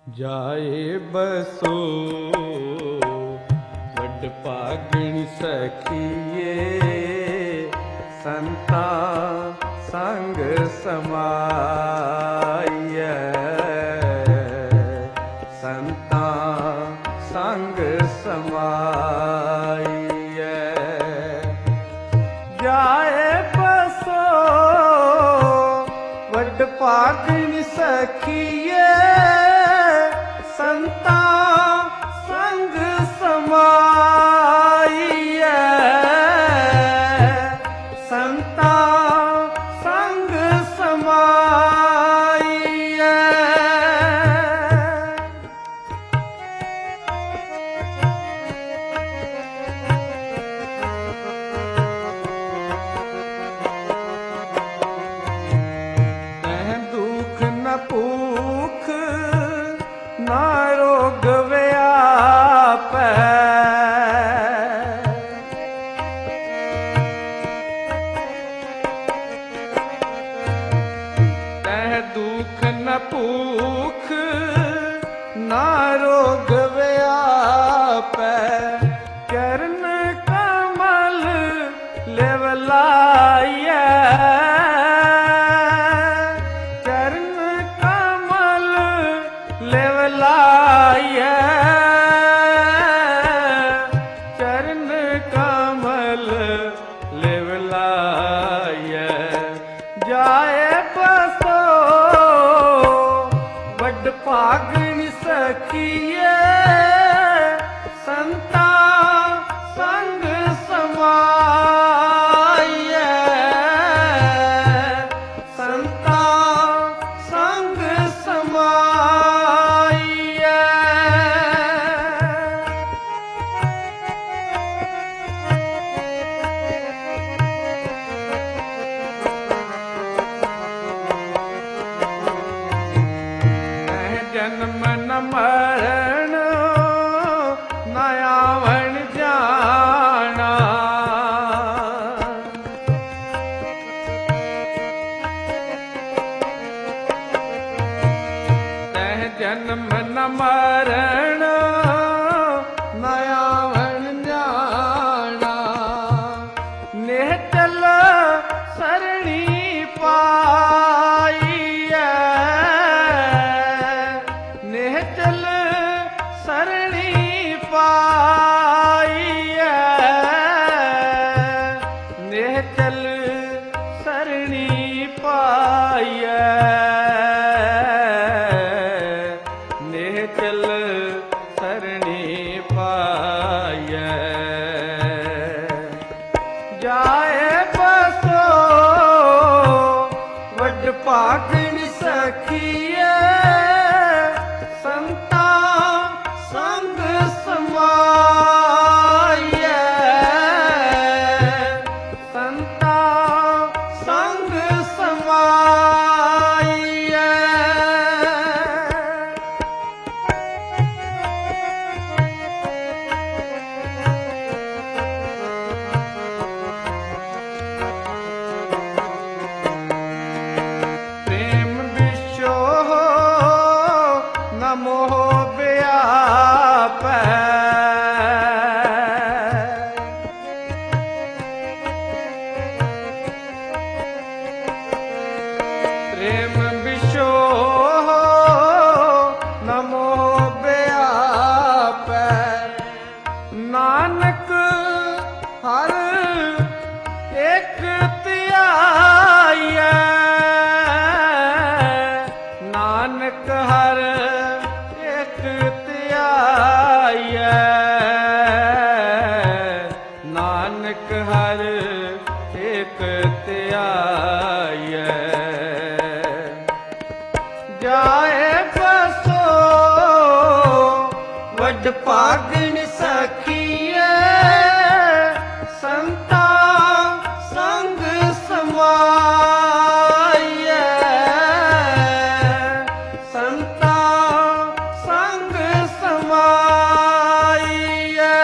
ਜਾਏ ਬਸੋ ਵੱਡ ਭਾਗਣ ਸਖੀਏ, ਸੰਤਾ ਸੰਗ ਸਮਾਈਐ, ਸੰਤਾ ਸੰਗ ਸਮਾਈਐ। ਜਾਏ ਬਸੋ ਵੱਡ ਭਾਗਣ ਸਖੀਏ, ਸੰਤਾ ਸੰਗ ਸਮਾਈਐ, ਸੰਤਾ ਸੰਗ ਸਮਾਈਐ। ਤੈਂ ਦੁਖ ਨ ਭੂਖ ਨਾ ਰੋਗ ਵਿਆਪੈ, ਤੈਂ ਦੁਖ ਨ ਭੂਖ ਨਾ ਰੋਗ ਵਿਆਪੈ, ਚਰਨ ਕਮਲ ਲਿਵ ਲਾਈਐ, ਚਰਨ ਕਮਲ ਲਿਵ ਲਾਈਐ, ਚਰਨ ਕਮਲ ਲਿਵ ਲਾਈਐ। ਜਾਏ ਬਸੋ ਵੱਡ ਭਾਗਣ ਸਖੀਏ, ਸੰਤਾ ਸੰਗ ਸਮਾਈਐ, ਸੰਤਾ ਸੰਗ ਸਮਾਈਐ। ਜਨਮ ਨ ਮਰਨ ਨ ਆਵਣ ਜਾਣਾ, ਤੈਂ ਜਨਮ ਨ ਮਰਨ ਨ ਆਵਣ ਜਾਣਾ, ਨਿਹਚਲ ਸਰਣੀ ਪਾਈਐ, ਨਿਹਚਲ ਸਰਣੀ ਪਾਈਐ, ਨਿਹਚਲ ਸਰਣੀ ਪਾਈਐ, ਨਿਹਚਲ ਸਰਣੀ ਪਾਈਐ। ਜਾਏ ਬਸੋ ਵੱਡ ਭਾਗਣ ਸਖੀਏ, ਸੰਤਾ ਸੰਗ ਸਮਾਈਐ, ਸੰਤਾ ਸੰਗ ਸਮਾਈਐ। ਪ੍ਰੇਮ ਵਿਸ਼ੋਹ ਨ ਮੋਹ ਵਿਆਪੈ, ਪ੍ਰੇਮ ਵਿਸ਼ੋਹ ਨ ਮੋਹ ਵਿਆਪੈ, ਨਾਨਕ ਹਰ ਇੱਕ ਧਿਆਈਐ, ਨਾਨਕ ਹਰ ਇੱਕ ਧਿਆਈਐ, ਨਾਨਕ ਹਰ ਇੱਕ ਧਿਆਈਐ। ਜਾਏ ਬਸੋ ਵੱਡ ਭਾਗਣ ਸਖੀਏ, ਸੰਤਾ ਸੰਗ ਸਮਾਈਐ, ਸੰਤਾ ਸੰਗ ਸਮਾਈਐ।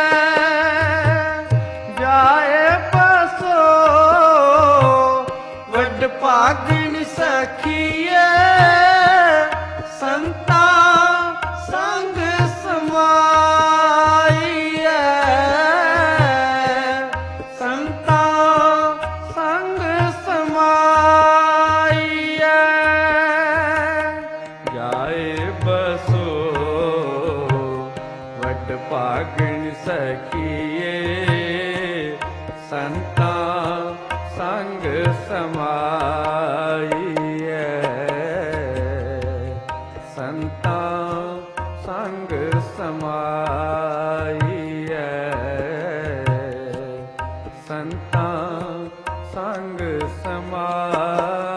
ਜਾਏ ਬਸੋ ਵੱਡ ਭਾਗਣ ਸਖੀਏ, ਸੰਤਾ ਸਖੀਏ ਸੰਤਾਂ ਸੰਗ ਸਮਾਈਐ ਸੰਤਾਂ ਸੰਗ ਸਮਾਈਐ ਸੰਤਾਂ ਸੰਗ ਸਮਾਈਐ।